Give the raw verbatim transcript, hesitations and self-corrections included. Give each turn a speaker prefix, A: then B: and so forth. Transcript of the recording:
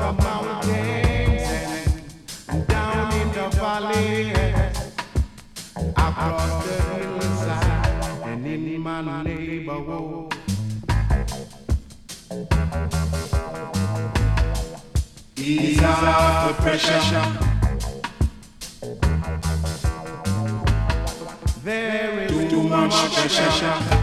A: the mountains and down in the valley, across the hillside and in my neighborhood. Ease off the pressure. There is too much pressure.